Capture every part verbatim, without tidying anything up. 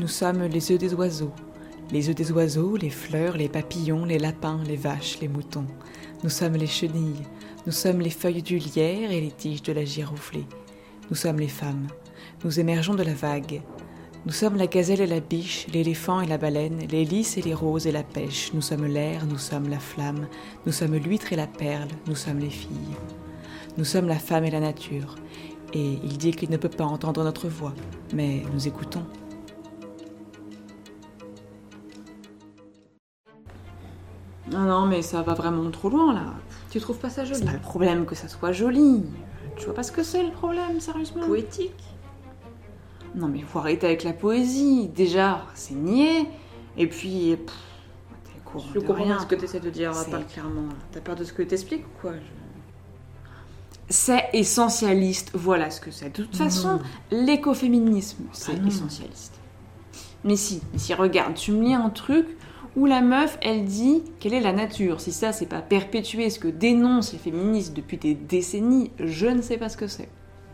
Nous sommes les œufs des oiseaux. Les œufs des oiseaux, les fleurs, les papillons, les lapins, les vaches, les moutons. Nous sommes les chenilles. Nous sommes les feuilles du lierre et les tiges de la giroflée. Nous sommes les femmes. Nous émergeons de la vague. Nous sommes la gazelle et la biche, l'éléphant et la baleine, les lys et les roses et la pêche. Nous sommes l'air, nous sommes la flamme. Nous sommes l'huître et la perle. Nous sommes les filles. Nous sommes la femme et la nature. Et il dit qu'il ne peut pas entendre notre voix, mais nous écoutons. Non, non, mais ça va vraiment trop loin, là. Tu trouves pas ça joli? C'est pas le problème que ça soit joli. Tu vois pas ce que c'est le problème, sérieusement? Poétique. Non, mais faut arrêter avec la poésie. Déjà, c'est niais. Et puis, pff, t'es courant Je de comprends rien. pas ce que t'essaies de dire, C'est- parle clairement. T'as peur de ce que t'expliques ou quoi? Je- C'est essentialiste, voilà ce que c'est. De toute façon, Non. l'écoféminisme, c'est Ah non. essentialiste. Mais si, mais si, regarde, tu me lis un truc où la meuf, elle dit quelle est la nature. Si ça, c'est pas perpétuer ce que dénoncent les féministes depuis des décennies, je ne sais pas ce que c'est.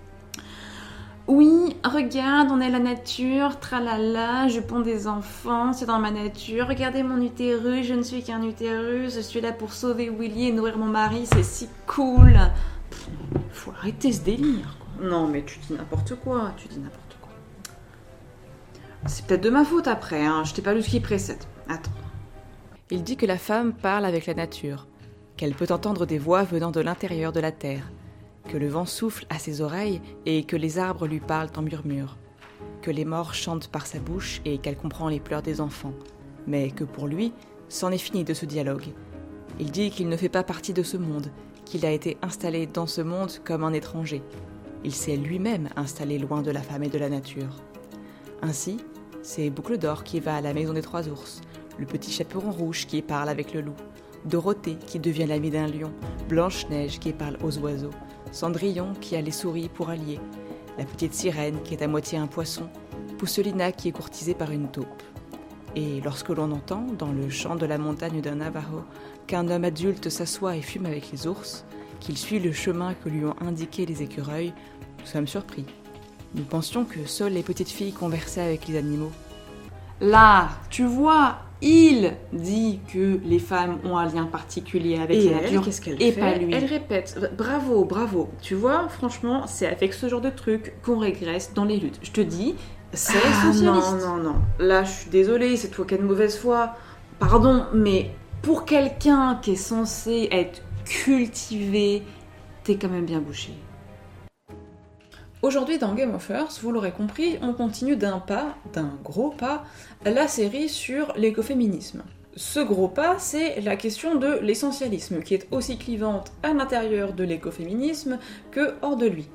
Oui, regarde, on est la nature, tralala, je ponds des enfants, c'est dans ma nature. Regardez mon utérus, je ne suis qu'un utérus, je suis là pour sauver Willy et nourrir mon mari, c'est si cool. Pff, faut arrêter ce délire, quoi. Non, mais tu dis n'importe quoi, tu dis n'importe quoi. C'est peut-être de ma faute après, hein, je t'ai pas lu ce qui précède. Attends. Il dit que la femme parle avec la nature, qu'elle peut entendre des voix venant de l'intérieur de la terre, que le vent souffle à ses oreilles et que les arbres lui parlent en murmure, que les morts chantent par sa bouche et qu'elle comprend les pleurs des enfants, mais que pour lui, c'en est fini de ce dialogue. Il dit qu'il ne fait pas partie de ce monde, qu'il a été installé dans ce monde comme un étranger. Il s'est lui-même installé loin de la femme et de la nature. Ainsi, c'est Boucle d'Or qui va à la maison des trois ours, le petit chaperon rouge qui parle avec le loup, Dorothée qui devient l'amie d'un lion, Blanche-Neige qui parle aux oiseaux, Cendrillon qui a les souris pour alliés, la petite sirène qui est à moitié un poisson, Pousselina qui est courtisée par une taupe. Et lorsque l'on entend, dans le chant de la montagne d'un Navajo, qu'un homme adulte s'assoit et fume avec les ours, qu'il suit le chemin que lui ont indiqué les écureuils, nous sommes surpris. Nous pensions que seules les petites filles conversaient avec les animaux. Là, tu vois, il dit que les femmes ont un lien particulier avec Et la elle, nature, qu'est-ce qu'elle et fait? pas lui. Elle répète. Bravo, bravo. Tu vois, franchement, c'est avec ce genre de truc qu'on régresse dans les luttes. Je te dis, c'est Ah, socialiste. non, non, non. Là, je suis désolée, c'est toi qui as de mauvaise foi. Pardon, mais pour quelqu'un qui est censé être cultivé, t'es quand même bien bouché. Aujourd'hui, dans Game of Thrones, vous l'aurez compris, on continue d'un pas, d'un gros pas, la série sur l'écoféminisme. Ce gros pas, c'est la question de l'essentialisme, qui est aussi clivante à l'intérieur de l'écoféminisme que hors de lui.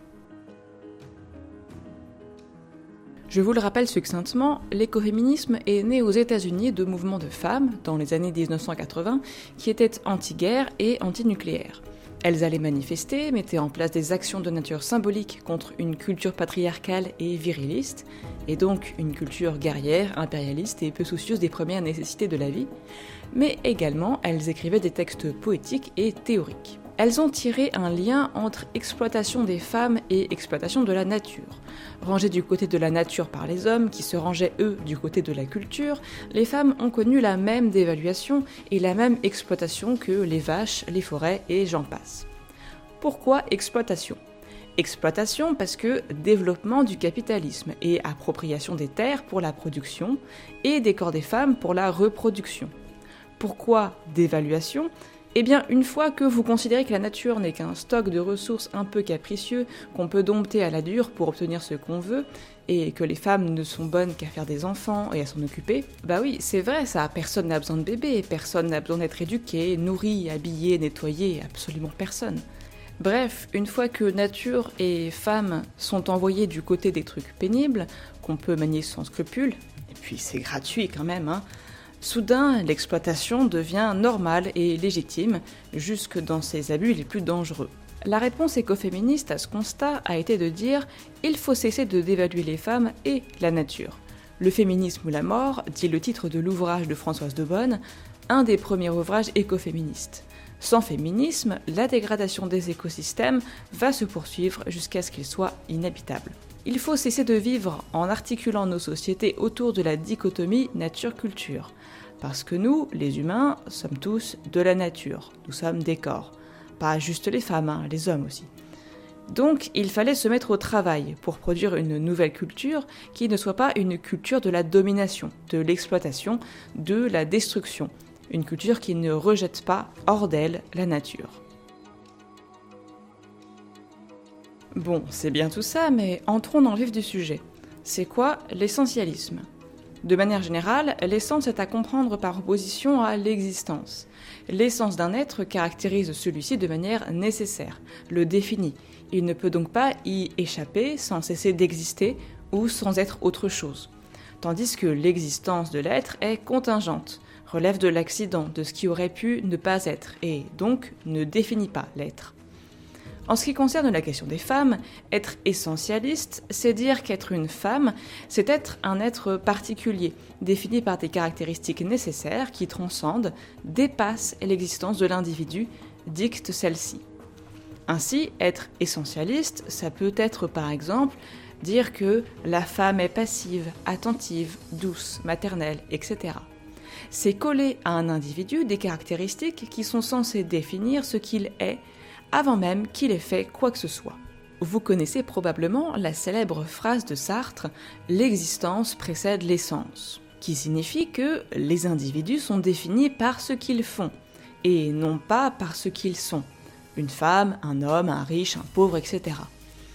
Je vous le rappelle succinctement, l'écoféminisme est né aux États-Unis de mouvements de femmes, dans les années dix-neuf cent quatre-vingts, qui étaient anti-guerre et anti-nucléaire. Elles allaient manifester, mettaient en place des actions de nature symbolique contre une culture patriarcale et viriliste, et donc une culture guerrière, impérialiste et peu soucieuse des premières nécessités de la vie, mais également elles écrivaient des textes poétiques et théoriques. Elles ont tiré un lien entre exploitation des femmes et exploitation de la nature. Rangées du côté de la nature par les hommes, qui se rangeaient eux du côté de la culture, les femmes ont connu la même dévaluation et la même exploitation que les vaches, les forêts et j'en passe. Pourquoi exploitation ? Exploitation parce que développement du capitalisme et appropriation des terres pour la production et des corps des femmes pour la reproduction. Pourquoi dévaluation ? Eh bien, une fois que vous considérez que la nature n'est qu'un stock de ressources un peu capricieux qu'on peut dompter à la dure pour obtenir ce qu'on veut, et que les femmes ne sont bonnes qu'à faire des enfants et à s'en occuper, bah oui, c'est vrai ça, personne n'a besoin de bébé, personne n'a besoin d'être éduqué, nourri, habillé, nettoyé, absolument personne. Bref, une fois que nature et femmes sont envoyées du côté des trucs pénibles, qu'on peut manier sans scrupule, et puis c'est gratuit quand même, hein, soudain, l'exploitation devient normale et légitime, jusque dans ses abus les plus dangereux. La réponse écoféministe à ce constat a été de dire « il faut cesser de dévaluer les femmes et la nature ». Le féminisme ou la mort, dit le titre de l'ouvrage de Françoise de Bonne, un des premiers ouvrages écoféministes. Sans féminisme, la dégradation des écosystèmes va se poursuivre jusqu'à ce qu'ils soient inhabitables. Il faut cesser de vivre en articulant nos sociétés autour de la dichotomie nature-culture. Parce que nous, les humains, sommes tous de la nature, nous sommes des corps. Pas juste les femmes, hein, les hommes aussi. Donc, il fallait se mettre au travail pour produire une nouvelle culture qui ne soit pas une culture de la domination, de l'exploitation, de la destruction. Une culture qui ne rejette pas, hors d'elle, la nature. Bon, c'est bien tout ça, mais entrons dans le vif du sujet. C'est quoi l'essentialisme ? De manière générale, l'essence est à comprendre par opposition à l'existence. L'essence d'un être caractérise celui-ci de manière nécessaire, le définit. Il ne peut donc pas y échapper sans cesser d'exister ou sans être autre chose. Tandis que l'existence de l'être est contingente, relève de l'accident, de ce qui aurait pu ne pas être, et donc ne définit pas l'être. En ce qui concerne la question des femmes, être essentialiste, c'est dire qu'être une femme, c'est être un être particulier, défini par des caractéristiques nécessaires qui transcendent, dépassent l'existence de l'individu, dictent celle-ci. Ainsi, être essentialiste, ça peut être par exemple dire que la femme est passive, attentive, douce, maternelle, et cetera. C'est coller à un individu des caractéristiques qui sont censées définir ce qu'il est, avant même qu'il ait fait quoi que ce soit. Vous connaissez probablement la célèbre phrase de Sartre « l'existence précède l'essence », qui signifie que les individus sont définis par ce qu'ils font, et non pas par ce qu'ils sont. Une femme, un homme, un riche, un pauvre, et cetera.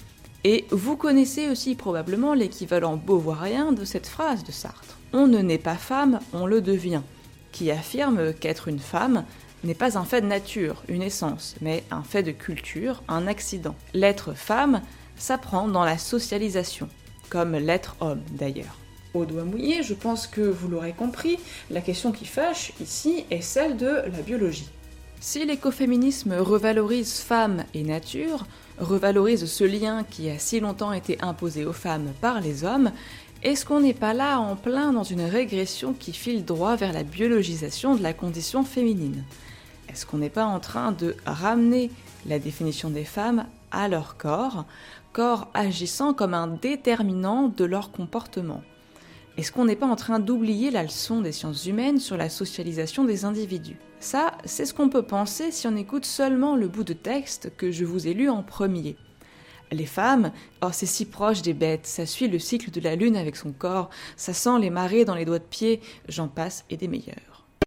Et vous connaissez aussi probablement l'équivalent beauvoirien de cette phrase de Sartre. « On ne naît pas femme, on le devient », qui affirme qu'être une femme n'est pas un fait de nature, une essence, mais un fait de culture, un accident. L'être femme s'apprend dans la socialisation, comme l'être homme d'ailleurs. Au doigt mouillé, je pense que vous l'aurez compris, la question qui fâche ici est celle de la biologie. Si l'écoféminisme revalorise femmes et nature, revalorise ce lien qui a si longtemps été imposé aux femmes par les hommes, est-ce qu'on n'est pas là en plein dans une régression qui file droit vers la biologisation de la condition féminine ? Est-ce qu'on n'est pas en train de ramener la définition des femmes à leur corps, corps agissant comme un déterminant de leur comportement ? Est-ce qu'on n'est pas en train d'oublier la leçon des sciences humaines sur la socialisation des individus ? Ça, c'est ce qu'on peut penser si on écoute seulement le bout de texte que je vous ai lu en premier. Les femmes, oh c'est si proche des bêtes, ça suit le cycle de la lune avec son corps, ça sent les marées dans les doigts de pied, j'en passe et des meilleurs.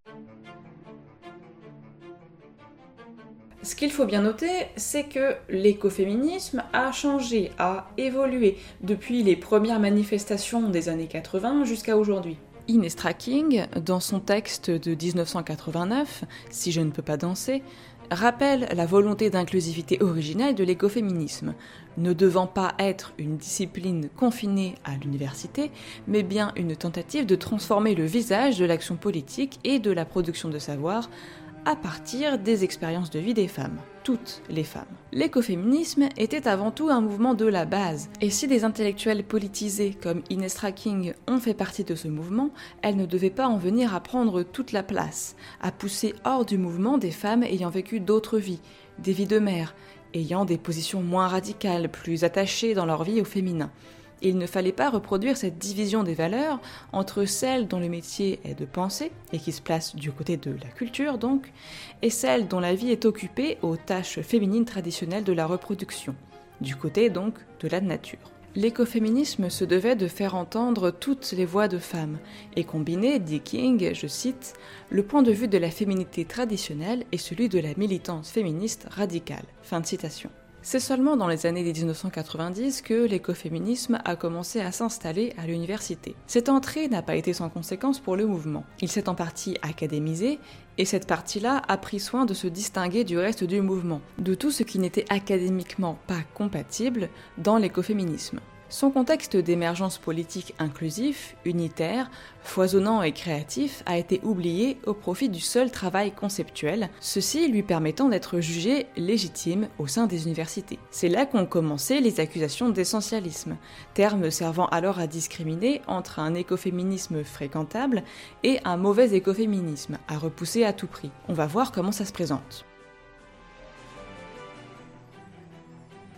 Ce qu'il faut bien noter, c'est que l'écoféminisme a changé, a évolué depuis les premières manifestations des années quatre-vingts jusqu'à aujourd'hui. Ines Straking, dans son texte de dix-neuf cent quatre-vingt-neuf, « Si je ne peux pas danser », rappelle la volonté d'inclusivité originelle de l'écoféminisme, ne devant pas être une discipline confinée à l'université, mais bien une tentative de transformer le visage de l'action politique et de la production de savoir à partir des expériences de vie des femmes, toutes les femmes. L'écoféminisme était avant tout un mouvement de la base, et si des intellectuels politisés comme Ines Straking ont fait partie de ce mouvement, elles ne devaient pas en venir à prendre toute la place, à pousser hors du mouvement des femmes ayant vécu d'autres vies, des vies de mères, ayant des positions moins radicales, plus attachées dans leur vie au féminin. Il ne fallait pas reproduire cette division des valeurs entre celles dont le métier est de penser, et qui se placent du côté de la culture donc, et celles dont la vie est occupée aux tâches féminines traditionnelles de la reproduction, du côté donc de la nature. L'écoféminisme se devait de faire entendre toutes les voix de femmes, et combiner, dit King, je cite, « le point de vue de la féminité traditionnelle et celui de la militance féministe radicale ». Fin de citation. C'est seulement dans les années dix-neuf cent quatre-vingt-dix que l'écoféminisme a commencé à s'installer à l'université. Cette entrée n'a pas été sans conséquence pour le mouvement. Il s'est en partie académisé, et cette partie-là a pris soin de se distinguer du reste du mouvement, de tout ce qui n'était académiquement pas compatible dans l'écoféminisme. Son contexte d'émergence politique inclusif, unitaire, foisonnant et créatif a été oublié au profit du seul travail conceptuel, ceci lui permettant d'être jugé légitime au sein des universités. C'est là qu'ont commencé les accusations d'essentialisme, terme servant alors à discriminer entre un écoféminisme fréquentable et un mauvais écoféminisme, à repousser à tout prix. On va voir comment ça se présente.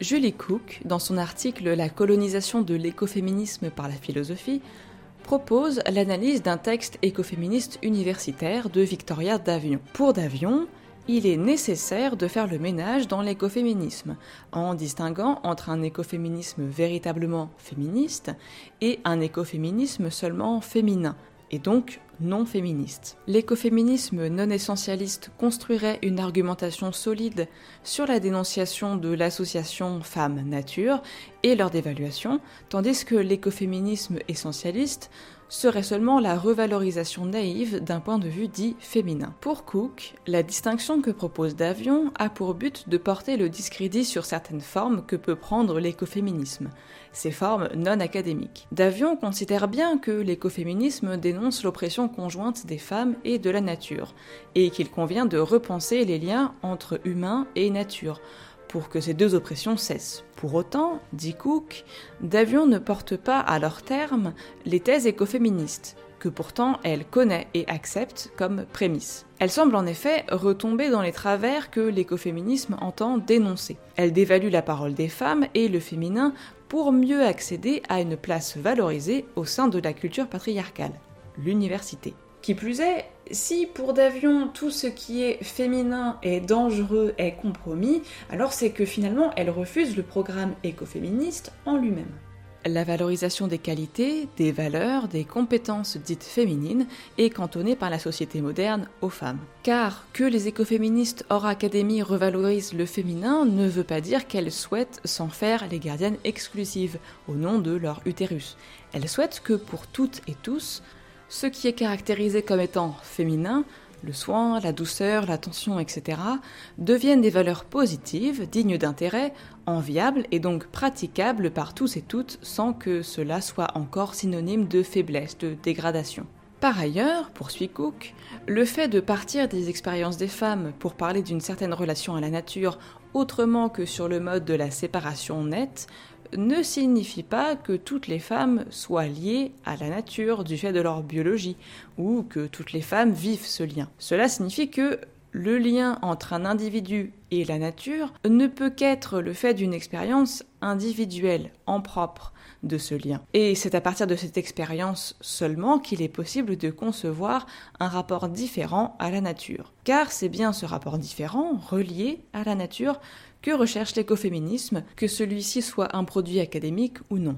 Julie Cook, dans son article « La colonisation de l'écoféminisme par la philosophie », propose l'analyse d'un texte écoféministe universitaire de Victoria Davion. Pour Davion, il est nécessaire de faire le ménage dans l'écoféminisme, en distinguant entre un écoféminisme véritablement féministe et un écoféminisme seulement féminin, et donc non féministe. L'écoféminisme non essentialiste construirait une argumentation solide sur la dénonciation de l'association femmes-nature et leur dévaluation, tandis que l'écoféminisme essentialiste serait seulement la revalorisation naïve d'un point de vue dit féminin. Pour Cook, la distinction que propose Davion a pour but de porter le discrédit sur certaines formes que peut prendre l'écoféminisme, ces formes non académiques. Davion considère bien que l'écoféminisme dénonce l'oppression conjointe des femmes et de la nature, et qu'il convient de repenser les liens entre humain et nature, pour que ces deux oppressions cessent. Pour autant, dit Cook, Davion ne porte pas à leur terme les thèses écoféministes, que pourtant elle connaît et accepte comme prémisse. Elle semble en effet retomber dans les travers que l'écoféminisme entend dénoncer. Elle dévalue la parole des femmes et le féminin pour mieux accéder à une place valorisée au sein de la culture patriarcale, l'université. Qui plus est, si pour Davion tout ce qui est féminin est dangereux, est compromis, alors c'est que finalement elle refuse le programme écoféministe en lui-même. La valorisation des qualités, des valeurs, des compétences dites féminines est cantonnée par la société moderne aux femmes. Car que les écoféministes hors académie revalorisent le féminin ne veut pas dire qu'elles souhaitent s'en faire les gardiennes exclusives au nom de leur utérus. Elles souhaitent que pour toutes et tous, ce qui est caractérisé comme étant féminin, le soin, la douceur, l'attention, et cetera, deviennent des valeurs positives, dignes d'intérêt, enviables et donc praticables par tous et toutes sans que cela soit encore synonyme de faiblesse, de dégradation. Par ailleurs, poursuit Cook, le fait de partir des expériences des femmes pour parler d'une certaine relation à la nature autrement que sur le mode de la séparation nette ne signifie pas que toutes les femmes soient liées à la nature du fait de leur biologie, ou que toutes les femmes vivent ce lien. Cela signifie que le lien entre un individu et la nature ne peut qu'être le fait d'une expérience individuelle, en propre, de ce lien. Et c'est à partir de cette expérience seulement qu'il est possible de concevoir un rapport différent à la nature. Car c'est bien ce rapport différent, relié à la nature, que recherche l'écoféminisme, que celui-ci soit un produit académique ou non.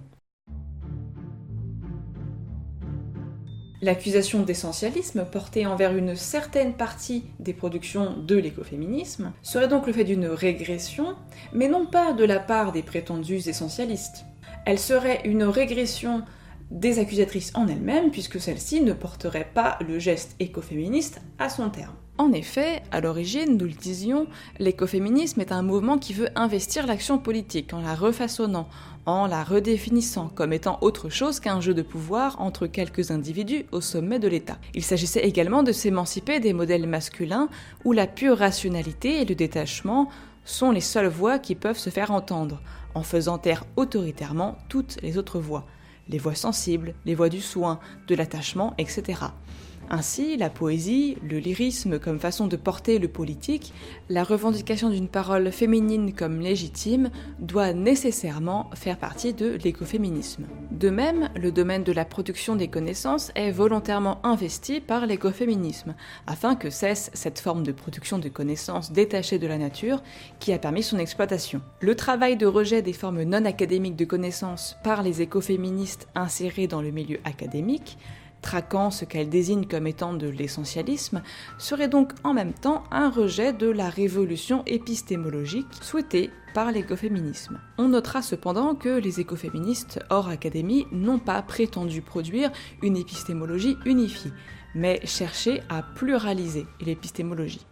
L'accusation d'essentialisme portée envers une certaine partie des productions de l'écoféminisme serait donc le fait d'une régression, mais non pas de la part des prétendus essentialistes. Elle serait une régression des accusatrices en elles-mêmes, puisque celles-ci ne porteraient pas le geste écoféministe à son terme. En effet, à l'origine, nous le disions, l'écoféminisme est un mouvement qui veut investir l'action politique en la refaçonnant, en la redéfinissant comme étant autre chose qu'un jeu de pouvoir entre quelques individus au sommet de l'État. Il s'agissait également de s'émanciper des modèles masculins où la pure rationalité et le détachement sont les seules voix qui peuvent se faire entendre, en faisant taire autoritairement toutes les autres voix, les voix sensibles, les voix du soin, de l'attachement, et cetera. Ainsi, la poésie, le lyrisme comme façon de porter le politique, la revendication d'une parole féminine comme légitime doit nécessairement faire partie de l'écoféminisme. De même, le domaine de la production des connaissances est volontairement investi par l'écoféminisme, afin que cesse cette forme de production de connaissances détachée de la nature qui a permis son exploitation. Le travail de rejet des formes non académiques de connaissances par les écoféministes insérés dans le milieu académique, traquant ce qu'elle désigne comme étant de l'essentialisme, serait donc en même temps un rejet de la révolution épistémologique souhaitée par l'écoféminisme. On notera cependant que les écoféministes hors académie n'ont pas prétendu produire une épistémologie unifiée, mais cherché à pluraliser l'épistémologie.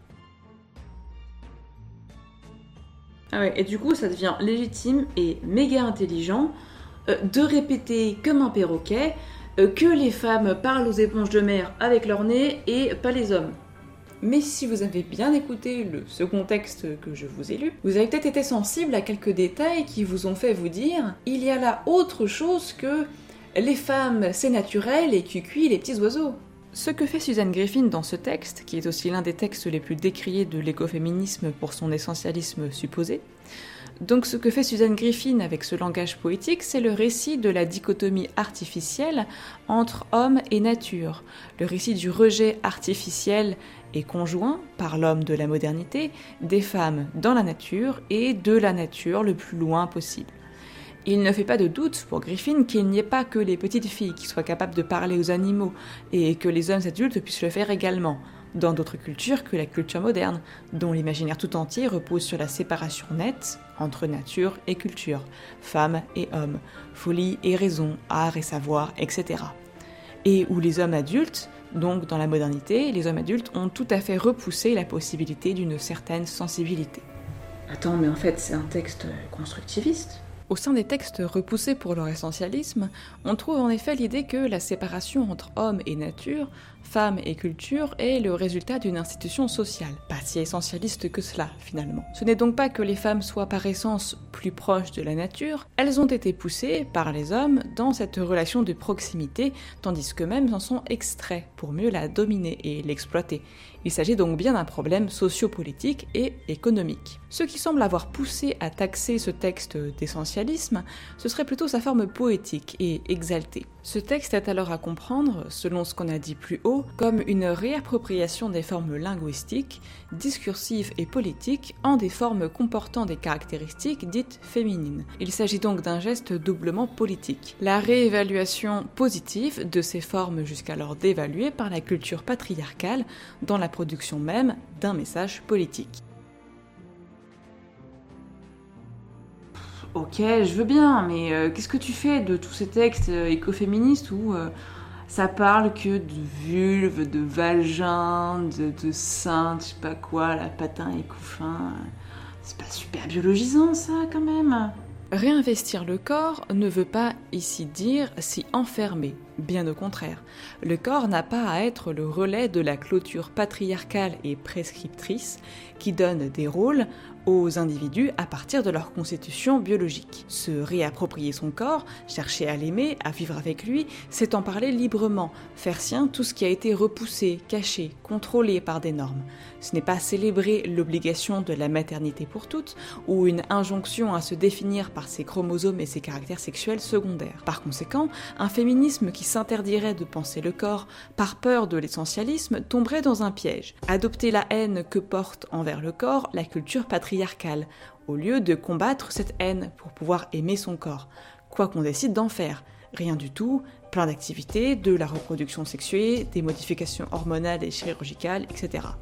Ah ouais, et du coup ça devient légitime et méga intelligent euh, de répéter comme un perroquet que les femmes parlent aux éponges de mer avec leur nez et pas les hommes. Mais si vous avez bien écouté le second texte que je vous ai lu, vous avez peut-être été sensible à quelques détails qui vous ont fait vous dire « il y a là autre chose que les femmes c'est naturel et cuicui les petits oiseaux ». Ce que fait Suzanne Griffin dans ce texte, qui est aussi l'un des textes les plus décriés de l'écoféminisme pour son essentialisme supposé, Donc ce que fait Suzanne Griffin avec ce langage poétique, c'est le récit de la dichotomie artificielle entre homme et nature, le récit du rejet artificiel et conjoint par l'homme de la modernité des femmes dans la nature et de la nature le plus loin possible. Il ne fait pas de doute pour Griffin qu'il n'y ait pas que les petites filles qui soient capables de parler aux animaux et que les hommes adultes puissent le faire également, dans d'autres cultures que la culture moderne, dont l'imaginaire tout entier repose sur la séparation nette entre nature et culture, femmes et hommes, folie et raison, art et savoir, et cetera. Et où les hommes adultes, donc dans la modernité, les hommes adultes ont tout à fait repoussé la possibilité d'une certaine sensibilité. Attends, mais en fait c'est un texte constructiviste. Au sein des textes repoussés pour leur essentialisme, on trouve en effet l'idée que la séparation entre homme et nature, femme et culture est le résultat d'une institution sociale, pas si essentialiste que cela finalement. Ce n'est donc pas que les femmes soient par essence plus proches de la nature, elles ont été poussées par les hommes dans cette relation de proximité, tandis qu'eux-mêmes en sont extraits pour mieux la dominer et l'exploiter. Il s'agit donc bien d'un problème sociopolitique et économique. Ce qui semble avoir poussé à taxer ce texte d'essentialisme, ce serait plutôt sa forme poétique et exaltée. Ce texte est alors à comprendre, selon ce qu'on a dit plus haut, comme une réappropriation des formes linguistiques, discursives et politiques en des formes comportant des caractéristiques dites féminines. Il s'agit donc d'un geste doublement politique. La réévaluation positive de ces formes jusqu'alors dévaluées par la culture patriarcale dans la production même d'un message politique. Ok, je veux bien, mais euh, qu'est-ce que tu fais de tous ces textes euh, écoféministes où euh, ça parle que de vulve, de vagin, de, de sein, je sais pas quoi, la patin et couffin. C'est pas super biologisant ça quand même. Réinvestir le corps ne veut pas ici dire s'y enfermer, bien au contraire. Le corps n'a pas à être le relais de la clôture patriarcale et prescriptrice qui donne des rôles aux individus à partir de leur constitution biologique. Se réapproprier son corps, chercher à l'aimer, à vivre avec lui, c'est en parler librement, faire sien tout ce qui a été repoussé, caché, contrôlé par des normes. Ce n'est pas célébrer l'obligation de la maternité pour toutes, ou une injonction à se définir par ses chromosomes et ses caractères sexuels secondaires. Par conséquent, un féminisme qui s'interdirait de penser le corps par peur de l'essentialisme tomberait dans un piège. Adopter la haine que porte envers le corps la culture patriarcale, au lieu de combattre cette haine pour pouvoir aimer son corps, quoi qu'on décide d'en faire. Rien du tout, plein d'activités, de la reproduction sexuée, des modifications hormonales et chirurgicales, et cetera.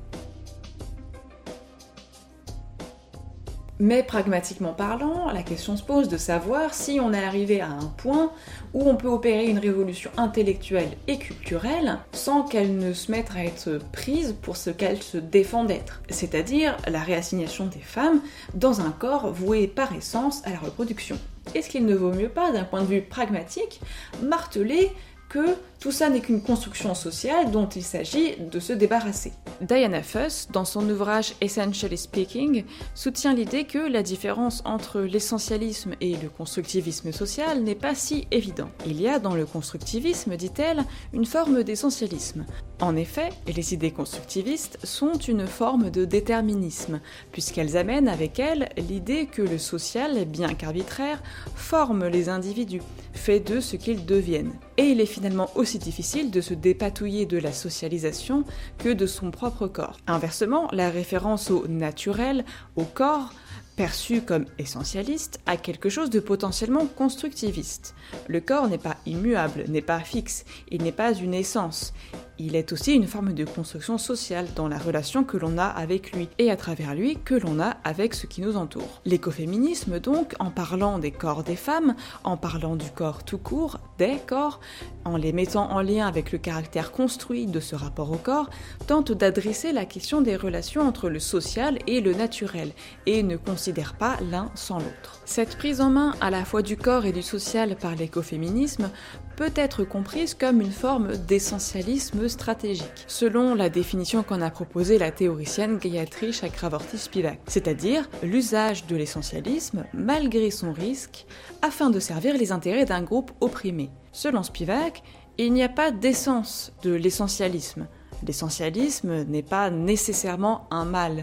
Mais pragmatiquement parlant, la question se pose de savoir si on est arrivé à un point où on peut opérer une révolution intellectuelle et culturelle sans qu'elle ne se mette à être prise pour ce qu'elle se défend d'être, c'est-à-dire la réassignation des femmes dans un corps voué par essence à la reproduction. Est-ce qu'il ne vaut mieux pas, d'un point de vue pragmatique, marteler que tout ça n'est qu'une construction sociale dont il s'agit de se débarrasser? Diana Fuss, dans son ouvrage Essentially Speaking, soutient l'idée que la différence entre l'essentialisme et le constructivisme social n'est pas si évidente. Il y a dans le constructivisme, dit-elle, une forme d'essentialisme. En effet, les idées constructivistes sont une forme de déterminisme, puisqu'elles amènent avec elles l'idée que le social, bien qu'arbitraire, forme les individus, fait d'eux ce qu'ils deviennent. Et il est finalement aussi difficile de se dépatouiller de la socialisation que de son propre corps. Inversement, la référence au naturel, au corps, perçu comme essentialiste, a quelque chose de potentiellement constructiviste. Le corps n'est pas immuable, n'est pas fixe, il n'est pas une essence. Il est aussi une forme de construction sociale dans la relation que l'on a avec lui, et à travers lui que l'on a avec ce qui nous entoure. L'écoféminisme donc, en parlant des corps des femmes, en parlant du corps tout court, des corps, en les mettant en lien avec le caractère construit de ce rapport au corps, tente d'adresser la question des relations entre le social et le naturel, et ne considère pas l'un sans l'autre. Cette prise en main à la fois du corps et du social par l'écoféminisme peut être comprise comme une forme d'essentialisme stratégique, selon la définition qu'en a proposée la théoricienne Gayatri Chakravorty-Spivak, c'est-à-dire l'usage de l'essentialisme malgré son risque afin de servir les intérêts d'un groupe opprimé. Selon Spivak, il n'y a pas d'essence de l'essentialisme. L'essentialisme n'est pas nécessairement un mal.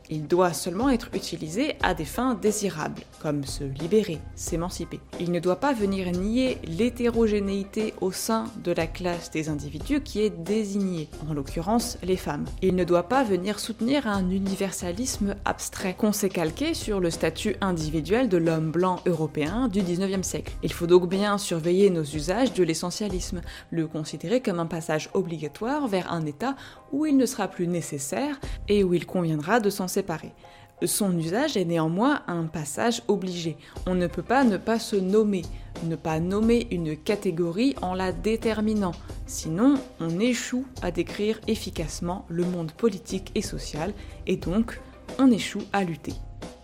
Il doit seulement être utilisé à des fins désirables, comme se libérer, s'émanciper. Il ne doit pas venir nier l'hétérogénéité au sein de la classe des individus qui est désignée, en l'occurrence les femmes. Il ne doit pas venir soutenir un universalisme abstrait, qu'on s'est calqué sur le statut individuel de l'homme blanc européen du dix-neuvième siècle. Il faut donc bien surveiller nos usages de l'essentialisme, le considérer comme un passage obligatoire vers un état où il ne sera plus nécessaire et où il conviendra de s'en séparer. Son usage est néanmoins un passage obligé. On ne peut pas ne pas se nommer, ne pas nommer une catégorie en la déterminant, sinon on échoue à décrire efficacement le monde politique et social, et donc on échoue à lutter.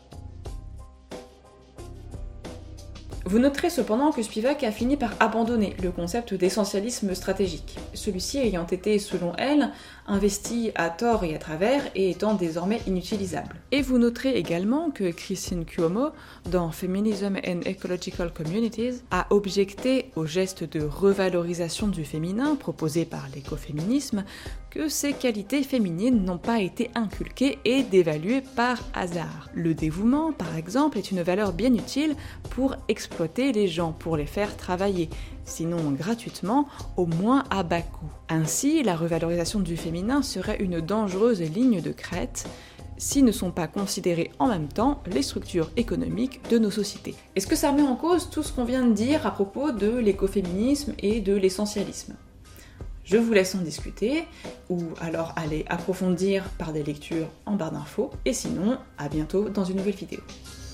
Vous noterez cependant que Spivak a fini par abandonner le concept d'essentialisme stratégique, celui-ci ayant été, selon elle, investi à tort et à travers et étant désormais inutilisable. Et vous noterez également que Christine Cuomo, dans Feminism and Ecological Communities, a objecté au geste de revalorisation du féminin proposé par l'écoféminisme que ces qualités féminines n'ont pas été inculquées et dévaluées par hasard. Le dévouement, par exemple, est une valeur bien utile pour exploiter les gens, pour les faire travailler, sinon gratuitement, au moins à bas coût. Ainsi, la revalorisation du féminin serait une dangereuse ligne de crête si ne sont pas considérées en même temps les structures économiques de nos sociétés. Est-ce que ça remet en cause tout ce qu'on vient de dire à propos de l'écoféminisme et de l'essentialisme ? Je vous laisse en discuter, ou alors aller approfondir par des lectures en barre d'infos, et sinon, à bientôt dans une nouvelle vidéo.